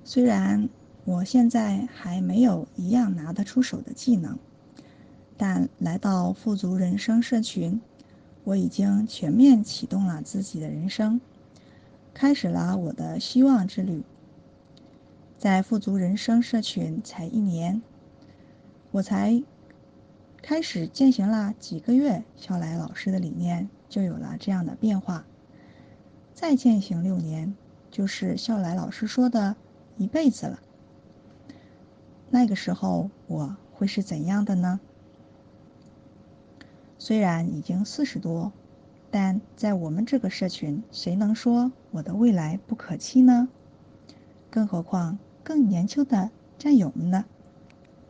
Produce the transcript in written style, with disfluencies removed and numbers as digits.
虽然我现在还没有一样拿得出手的技能，但来到富足人生社群，我已经全面启动了自己的人生，开始了我的希望之旅。在富足人生社群才1年，我才开始践行了几个月，肖莱老师的理念就有了这样的变化。再践行6年，就是肖莱老师说的一辈子了。那个时候我会是怎样的呢？虽然已经40多，但在我们这个社群，谁能说我的未来不可期呢？更何况更年轻的战友们呢？